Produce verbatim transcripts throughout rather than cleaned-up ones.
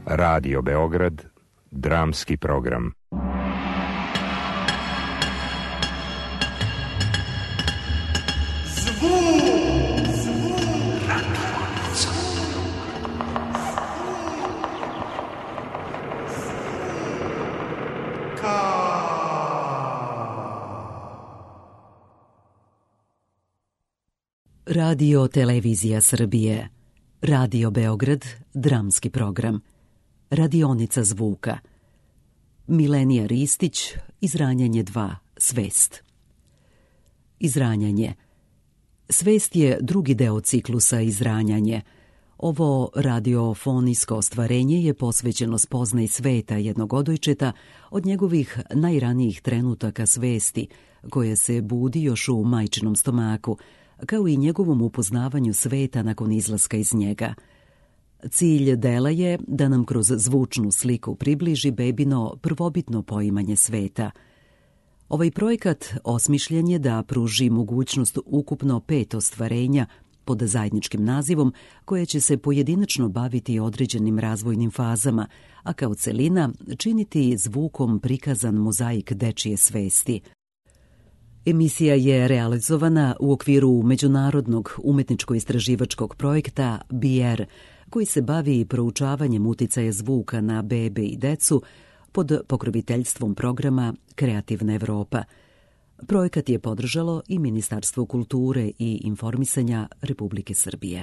Radio Beograd, dramski program. Radio Televizija Srbije, Radio Beograd, dramski program, Radionica zvuka, Milenija Ristić, Izranjanje dva, Svest. Izranjanje. Svest je drugi deo ciklusa Izranjanje. Ovo radiofonijsko ostvarenje je posvećeno spoznaji sveta jednog odojčeta od njegovih najranijih trenutaka svesti, koje se budi još u majčinom stomaku, kao i njegovom upoznavanju sveta nakon izlaska iz njega. Cilj dela je da nam kroz zvučnu sliku približi bebino prvobitno poimanje sveta. Ovaj projekat osmišljen je da pruži mogućnost ukupno pet ostvarenja pod zajedničkim nazivom, koje će se pojedinačno baviti određenim razvojnim fazama, a kao celina činiti zvukom prikazan mozaik dečije svesti. Emisija je realizovana u okviru međunarodnog umetničko-istraživačkog projekta B R, koji se bavi proučavanjem uticaja zvuka na bebe i decu pod pokroviteljstvom programa Kreativna Evropa. Projekat je podržalo i Ministarstvo kulture i informisanja Republike Srbije.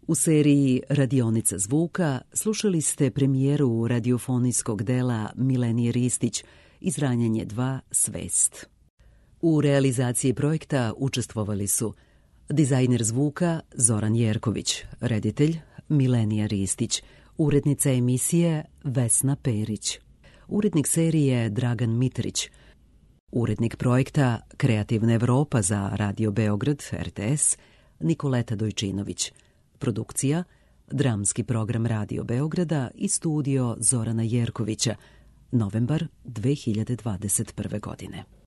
U seriji Radionica zvuka slušali ste premijeru radiofonijskog dela Milenije Ristić, Izranjanje dva Svest. U realizaciji projekta učestvovali su dizajner zvuka Zoran Jerković, reditelj Milenija Ristić, urednica emisije Vesna Perić, urednik serije Dragan Mitrić, urednik projekta Kreativna Evropa za Radio Beograd R T S Nikoleta Dojčinović, produkcija Dramski program Radio Beograda i studio Zorana Jerkovića, novembar dve hiljade dvadeset prve. godine.